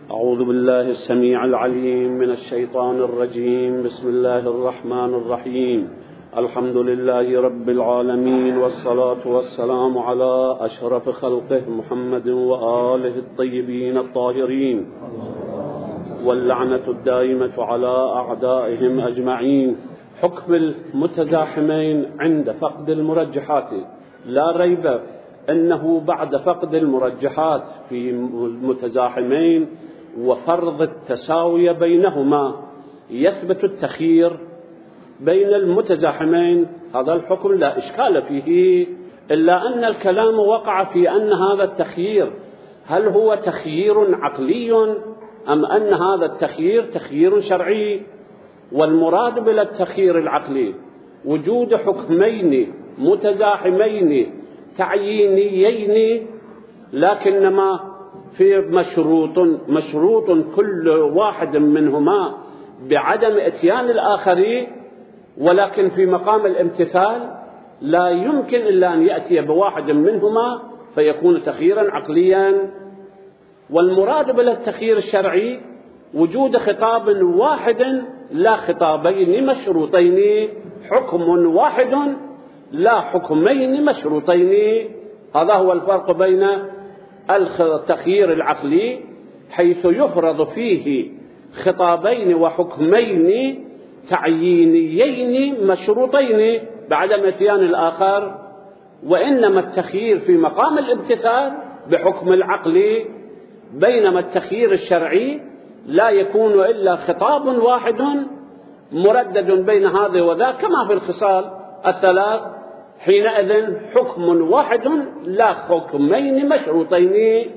أعوذ بالله السميع العليم من الشيطان الرجيم. بسم الله الرحمن الرحيم. الحمد لله رب العالمين، والصلاة والسلام على أشرف خلقه محمد وآله الطيبين الطاهرين، واللعنة الدائمة على أعدائهم أجمعين. حكم المتزاحمين عند فقد المرجحات. لا ريب أنه بعد فقد المرجحات في المتزاحمين وفرض التساوية بينهما يثبت التخيير بين المتزاحمين. هذا الحكم لا إشكال فيه، إلا أن الكلام وقع في أن هذا التخيير هل هو تخيير عقلي أم أن هذا التخيير تخيير شرعي. والمراد بالتخيير العقلي وجود حكمين متزاحمين تعيينيين، لكنما في مشروط كل واحد منهما بعدم اتيان الآخر، ولكن في مقام الامتثال لا يمكن إلا أن يأتي بواحد منهما فيكون تخييرا عقليا. والمراد بالتخيير الشرعي وجود خطاب واحد لا خطابين مشروطين، حكم واحد لا حكمين مشروطين. هذا هو الفرق بين التخيير العقلي حيث يفرض فيه خطابين وحكمين تعيينيين مشروطين بعدم اتيان الآخر، وإنما التخيير في مقام الامتثال بحكم العقل، بينما التخيير الشرعي لا يكون إلا خطاب واحد مردد بين هذا وذاك كما في الخصال الثلاث، حينئذ حكم واحد لا حكمين مشروطين.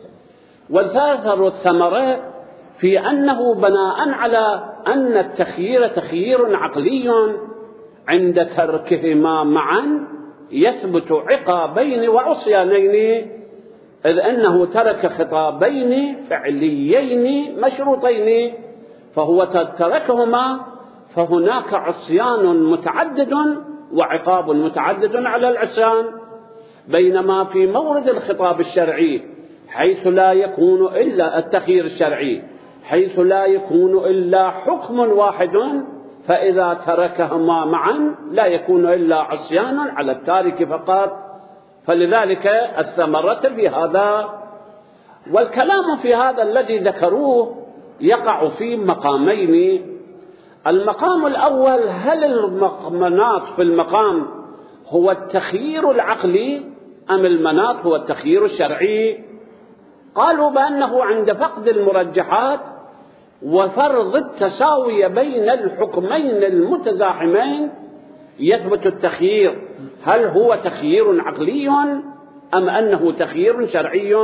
والثالث الثمرة في أنه بناء على أن التخيير تخيير عقلي عند تركهما معا يثبت عقابين وعصيانين، إذ أنه ترك خطابين فعليين مشروطين فهو تركهما، فهناك عصيان متعدد وعقاب متعدد على العصيان. بينما في مورد الخطاب الشرعي حيث لا يكون إلا التخيير الشرعي حيث لا يكون إلا حكم واحد، فإذا تركهما معا لا يكون إلا عصيان على التارك فقط. فلذلك الثمرة في هذا. والكلام في هذا الذي ذكروه يقع في مقامين. المقام الأول، هل المناط في المقام هو التخيير العقلي أم المناط هو التخيير الشرعي؟ قالوا بأنه عند فقد المرجحات وفرض التساوي بين الحكمين المتزاحمين يثبت التخيير، هل هو تخيير عقلي أم أنه تخيير شرعي؟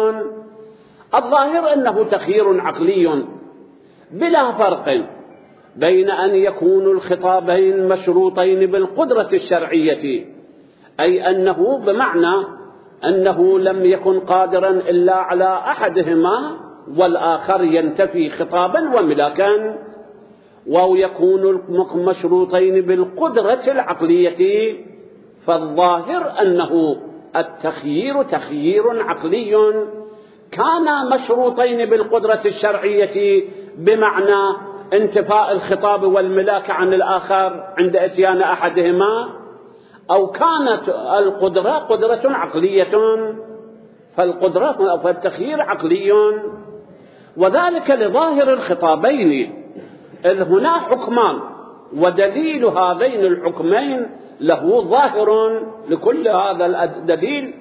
الظاهر أنه تخيير عقلي بلا فرق بين أن يكون الخطابين مشروطين بالقدرة الشرعية، أي أنه بمعنى أنه لم يكن قادرا إلا على أحدهما والآخر ينتفي خطابا وملاكا، أو يكون مشروطين بالقدرة العقلية. فالظاهر أنه التخيير تخيير عقلي كان مشروطين بالقدرة الشرعية بمعنى انتفاء الخطاب والملاك عن الآخر عند اتيان أحدهما، أو كانت القدرة قدرة عقلية فالتخيير عقلي، وذلك لظاهر الخطابين، إذ هنا حكمان ودليل هذين الحكمين له ظاهر، لكل هذا الدليل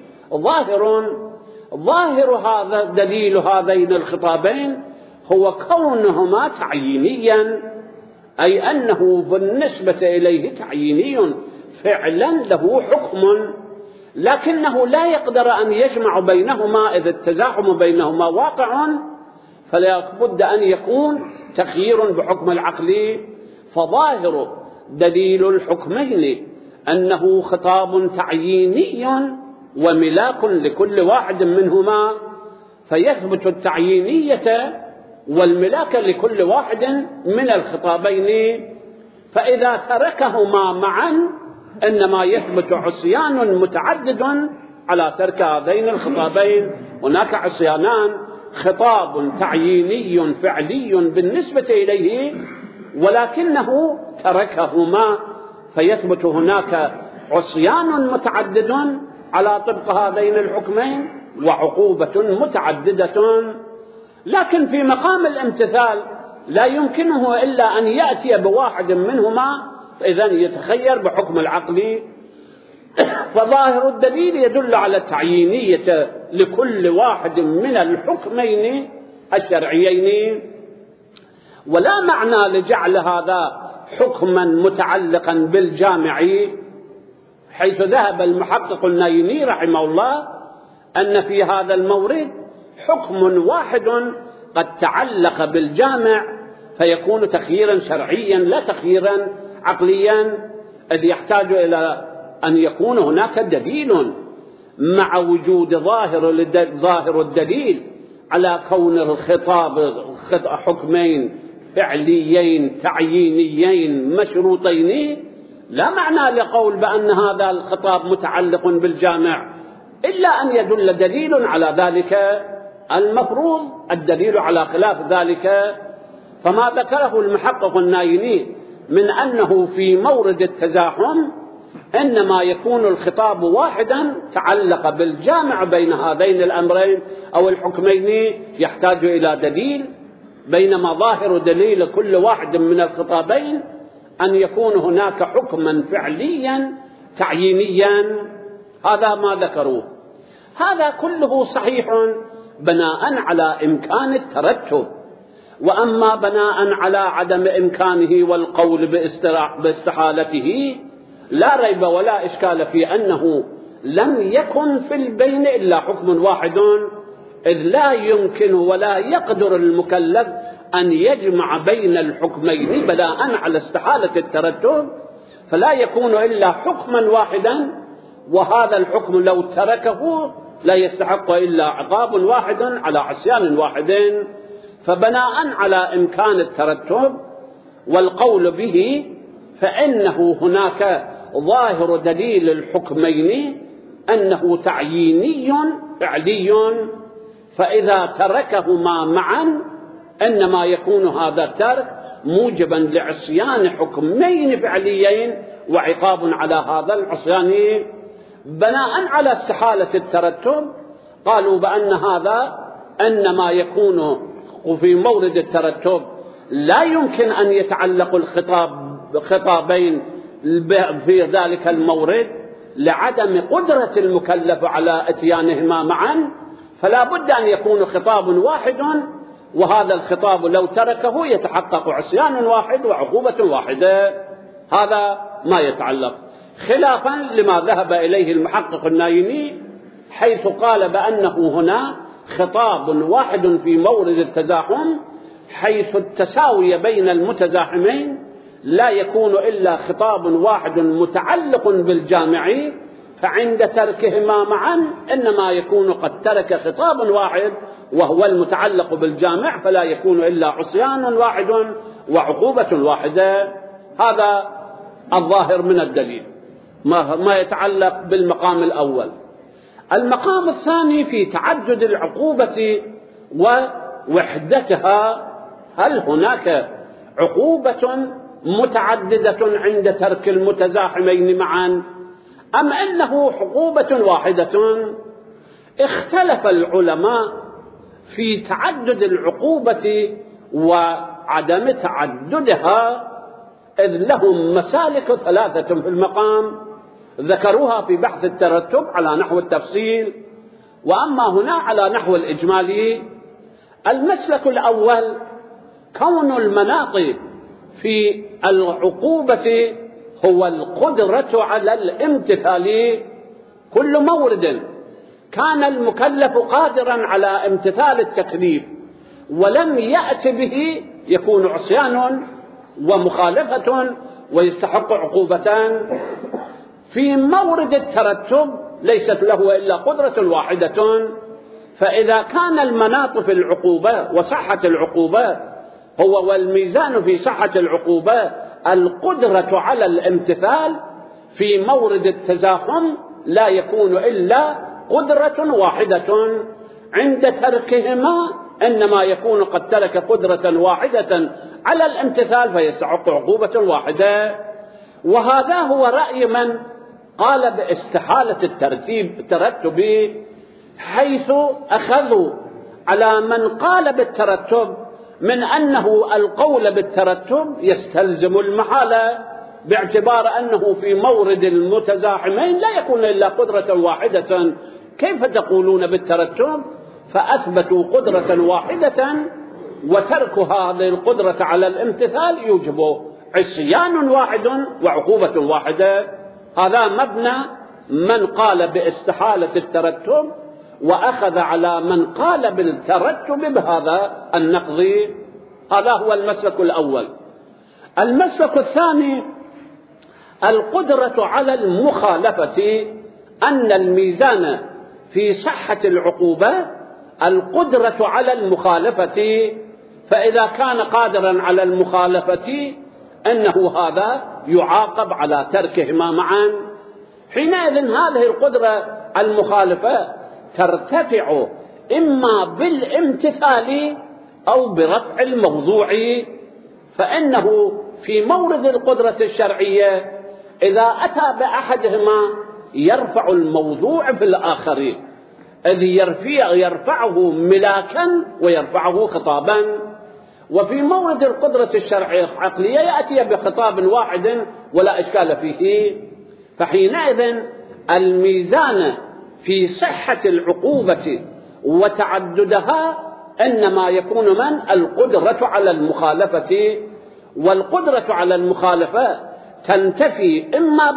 ظاهر هذا دليل هذين الخطابين هو كونهما تعيينيا، أي أنه بالنسبة إليه تعييني فعلا له حكم، لكنه لا يقدر أن يجمع بينهما إذ التزاحم بينهما واقع، فلا بد أن يكون تخيير بحكم العقل. فظاهر دليل الحكمين أنه خطاب تعييني وملاك لكل واحد منهما، فيثبت التعيينية والملاك لكل واحد من الخطابين. فإذا تركهما معا إنما يثبت عصيان متعدد على ترك هذين الخطابين. هناك عصيانان خطاب تعييني فعلي بالنسبة إليه، ولكنه تركهما، فيثبت هناك عصيان متعدد على طبق هذين الحكمين وعقوبة متعددة. لكن في مقام الامتثال لا يمكنه إلا أن يأتي بواحد منهما، إذن يتخير بحكم العقل. فظاهر الدليل يدل على التعيينية لكل واحد من الحكمين الشرعيين، ولا معنى لجعل هذا حكما متعلقا بالجامع، حيث ذهب المحقق النايني رحمه الله أن في هذا المورد حكم واحد قد تعلق بالجامع فيكون تخييرا شرعيا لا تخييرا عقليا، إذ يحتاج إلى أن يكون هناك دليل مع وجود ظاهر الدليل على كون الخطاب حكمين فعليين تعيينيين مشروطين. لا معنى لقول بأن هذا الخطاب متعلق بالجامع إلا أن يدل دليل على ذلك، المفروض الدليل على خلاف ذلك. فما ذكره المحقق النايني من أنه في مورد التزاحم إنما يكون الخطاب واحدا تعلق بالجامع بين هذين الأمرين أو الحكمين يحتاج إلى دليل، بينما ظاهر دليل كل واحد من الخطابين أن يكون هناك حكما فعليا تعيينيا. هذا ما ذكروه. هذا كله صحيح بناء على إمكان الترتب، وأما بناء على عدم إمكانه والقول باستحالته لا ريب ولا إشكال في أنه لم يكن في البين إلا حكم واحد، إذ لا يمكن ولا يقدر المكلف أن يجمع بين الحكمين بناء على استحالة الترتب، فلا يكون إلا حكما واحدا، وهذا الحكم لو تركه لا يستحق إلا عقاب واحد على عصيان واحد. فبناء على إمكان الترتب والقول به فإنه هناك ظاهر دليل الحكمين أنه تعييني فعلي، فإذا تركهما معا إنما يكون هذا الترك موجبا لعصيان حكمين فعليين وعقاب على هذا العصيان. بناء على استحالة الترتب قالوا بأن هذا إنما يكون في مورد الترتب لا يمكن أن يتعلق خطابين في ذلك المورد لعدم قدرة المكلف على اتيانهما معا، فلا بد أن يكون خطاب واحد، وهذا الخطاب لو تركه يتحقق عصيان واحد وعقوبة واحدة. هذا ما يتعلق، خلافا لما ذهب إليه المحقق النايني حيث قال بأنه هنا خطاب واحد في مورد التزاحم، حيث التساوي بين المتزاحمين لا يكون إلا خطاب واحد متعلق بالجامع، فعند تركهما معا إنما يكون قد ترك خطاب واحد وهو المتعلق بالجامع، فلا يكون إلا عصيان واحد وعقوبة واحدة. هذا الظاهر من الدليل ما يتعلق بالمقام الأول. المقام الثاني في تعدد العقوبة ووحدتها، هل هناك عقوبة متعددة عند ترك المتزاحمين معا أم أنه عقوبة واحدة؟ اختلف العلماء في تعدد العقوبة وعدم تعددها، إذ لهم مسالك ثلاثة في المقام ذكروها في بحث الترتب على نحو التفصيل، وأما هنا على نحو الإجمالي. المسلك الأول كون المناط في العقوبة هو القدرة على الامتثال. كل مورد كان المكلف قادرا على امتثال التكليف ولم يأت به يكون عصيان ومخالفة ويستحق عقوبتان. في مورد الترتب ليست له إلا قدرة واحدة، فإذا كان المناط في العقوبة وصحة العقوبة هو والميزان في صحة العقوبة القدرة على الامتثال، في مورد التزاحم لا يكون إلا قدرة واحدة. عند تركهما إنما يكون قد ترك قدرة واحدة على الامتثال فيستحق عقوبة واحدة. وهذا هو رأي من قال باستحالة الترتب، حيث أخذوا على من قال بالترتب من أنه القول بالترتب يستلزم المحالة، باعتبار أنه في مورد المتزاحمين لا يكون إلا قدرة واحدة، كيف تقولون بالترتب؟ فأثبتوا قدرة واحدة، وترك هذه القدرة على الامتثال يوجب عصيان واحد وعقوبة واحدة. هذا مبنى من قال باستحالة الترتب، وأخذ على من قال بالترتب بهذا النقض. هذا هو المسلك الأول. المسلك الثاني القدرة على المخالفة، أن الميزان في صحة العقوبة القدرة على المخالفة، فإذا كان قادرا على المخالفة أنه هذا يعاقب على تركهما معا. حينئذ هذه القدرة المخالفة ترتفع إما بالامتثال أو برفع الموضوع، فإنه في مورد القدرة الشرعية إذا أتى بأحدهما يرفع الموضوع في الآخر، إذ يرفعه ملاكا ويرفعه خطابا. وفي مورد القدرة الشرعية العقلية يأتي بخطاب واحد ولا إشكال فيه. فحينئذ الميزان في صحة العقوبة وتعددها إنما يكون من القدرة على المخالفة، والقدرة على المخالفة تنتفي إما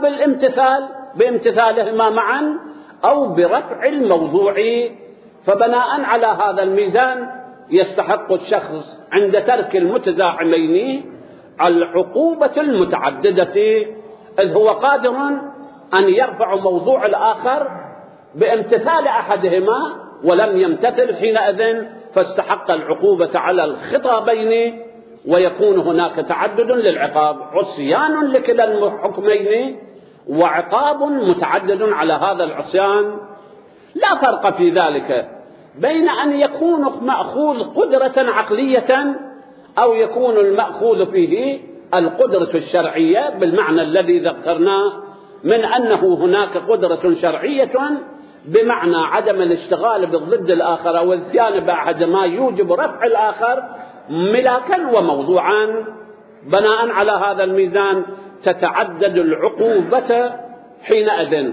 بامتثالهما معا أو برفع الموضوع. فبناء على هذا الميزان يستحق الشخص عند ترك المتزاحمين العقوبة المتعددة، إذ هو قادر أن يرفع موضوع الآخر بامتثال أحدهما ولم يمتثل، حينئذ فاستحق العقوبة على الخطابين، ويكون هناك تعدد للعقاب، عصيان لكلا الحكمين وعقاب متعدد على هذا العصيان. لا فرق في ذلك بين أن يكون مأخوذ قدرة عقلية أو يكون المأخوذ فيه القدرة الشرعية بالمعنى الذي ذكرناه، من أنه هناك قدرة شرعية بمعنى عدم الاشتغال بالضد الآخر أو الاتيان بأحد ما يوجب رفع الآخر ملاكا وموضوعا. بناء على هذا الميزان تتعدد العقوبة. حينئذ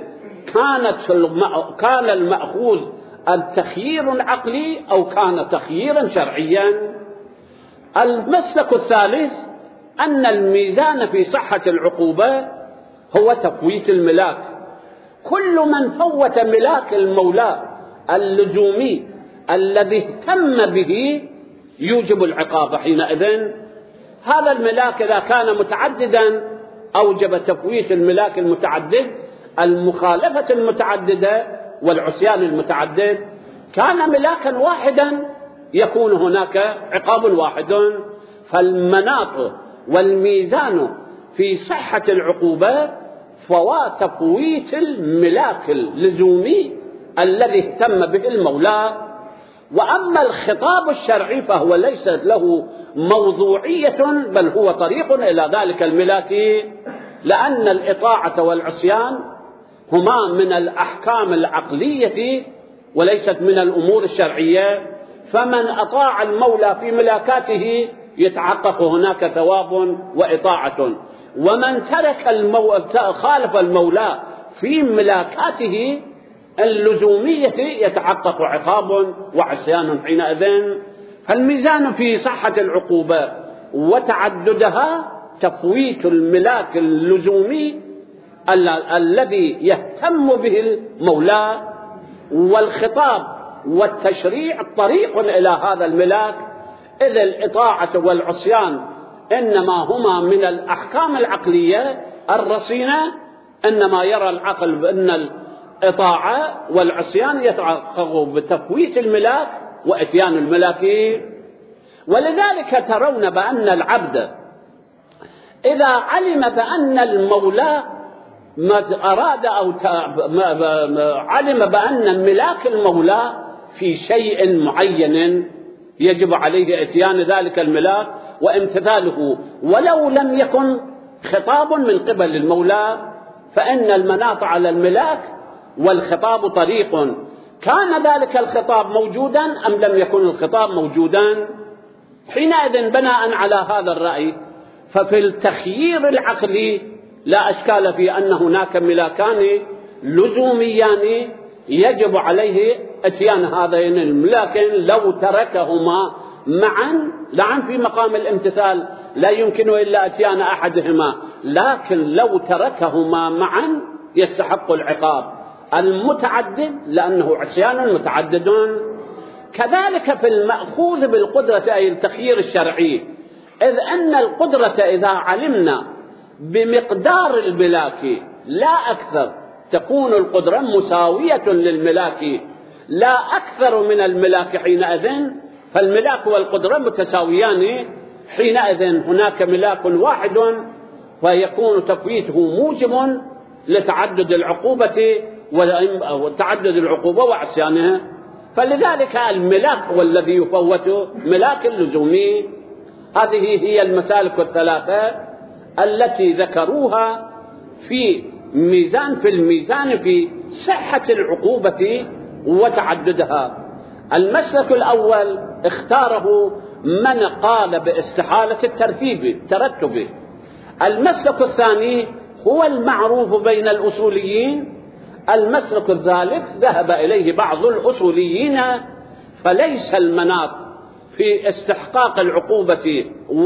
كان المأخوذ التخيير عقلي أو كان تخييرا شرعيا. المسلك الثالث أن الميزان في صحة العقوبة هو تفويت الملاك. كل من فوت ملاك المولى اللزومي الذي اهتم به يوجب العقاب. حينئذ هذا الملاك إذا كان متعددا أوجب تفويت الملاك المتعدد، المخالفة المتعددة والعصيان المتعدد. كان ملاكا واحدا يكون هناك عقاب واحد. فالمناط والميزان في صحة العقوبة فهو تفويت الملاك اللزومي الذي اهتم به المولى. وأما الخطاب الشرعي فهو ليس له موضوعية، بل هو طريق إلى ذلك الملاك، لأن الإطاعة والعصيان هما من الأحكام العقلية وليست من الأمور الشرعية. فمن أطاع المولى في ملاكاته يتحقق هناك ثواب وإطاعة، ومن خالف المولى في ملاكاته اللزومية يتحقق عقاب وعصيان. حينئذ فالميزان في صحة العقوبة وتعددها تفويت الملاك اللزومي الذي يهتم به المولى، والخطاب والتشريع طريق إلى هذا الملاك، إذ الإطاعة والعصيان إنما هما من الأحكام العقلية الرصينة. إنما يرى العقل بأن الإطاعة والعصيان يتحقق بتفويت الملاك وإتيان الملاك. ولذلك ترون بأن العبد إذا علم بأن المولى ما أراد أو علم بأن ملاك المولى في شيء معين يجب عليه إتيان ذلك الملاك وامتثاله، ولو لم يكن خطاب من قبل المولى، فإن المناط على الملاك والخطاب طريق. كان ذلك الخطاب موجودا أم لم يكن الخطاب موجودا؟ حينئذ بناء على هذا الرأي ففي التخيير العقلي لا أشكال في أن هناك ملاكان لزوميان يجب عليه اتيان هذين الملاكين، لو تركهما معا في مقام الامتثال لا يمكن إلا اتيان أحدهما، لكن لو تركهما معا يستحق العقاب المتعدد لأنه عصيان متعدد. كذلك في المأخوذ بالقدرة أي التخيير الشرعي، إذ أن القدرة إذا علمنا بمقدار الملاك لا أكثر تكون القدرة مساوية للملاك لا أكثر من الملاك، حينئذ فالملاك والقدرة متساويان، حينئذ هناك ملاك واحد فيكون تفويته موجب لتعدد العقوبة وتعدد العقوبة وعصيانها، فلذلك الملاك هو الذي يفوت ملاك لزومي. هذه هي المسالك الثلاثة التي ذكروها في الميزان في صحة العقوبة وتعددها. المسلك الأول اختاره من قال باستحالة الترتب. المسلك الثاني هو المعروف بين الأصوليين. المسلك الثالث ذهب إليه بعض الأصوليين، فليس المناط في استحقاق العقوبة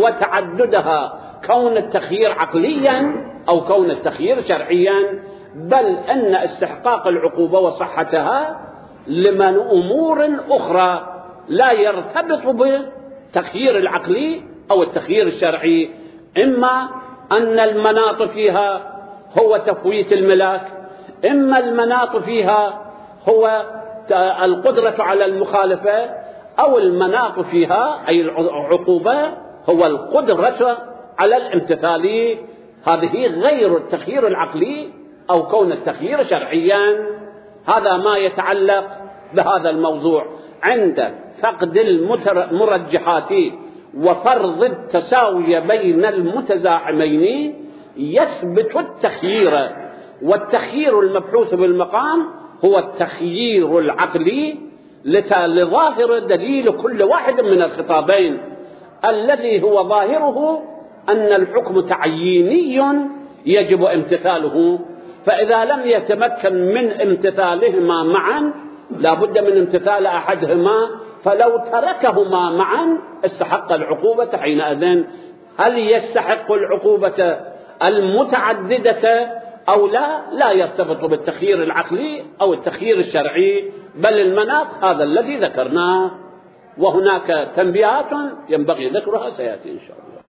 وتعددها كون التخيير عقليا أو كون التخيير شرعيا، بل أن استحقاق العقوبة وصحتها لمن أمور أخرى لا يرتبط بالتخيير العقلي أو التخيير الشرعي، إما أن المناط فيها هو تفويت الملاك، إما المناط فيها هو القدرة على المخالفة، أو المناط فيها أي العقوبة هو القدرة على الامتثال. هذه غير التخيير العقلي أو كون التخيير شرعيا. هذا ما يتعلق بهذا الموضوع. عند فقد المرجحات وفرض التساوي بين المتزاحمين يثبت التخيير، والتخيير المبحوث بالمقام هو التخيير العقلي لظاهر دليل كل واحد من الخطابين الذي هو ظاهره أن الحكم تعييني يجب امتثاله، فإذا لم يتمكن من امتثالهما معا لا بد من امتثال أحدهما، فلو تركهما معا استحق العقوبة. حينئذ هل يستحق العقوبة المتعددة أو لا يرتبط بالتخيير العقلي أو التخيير الشرعي، بل المناط هذا الذي ذكرناه. وهناك تنبيهات ينبغي ذكرها سيأتي إن شاء الله.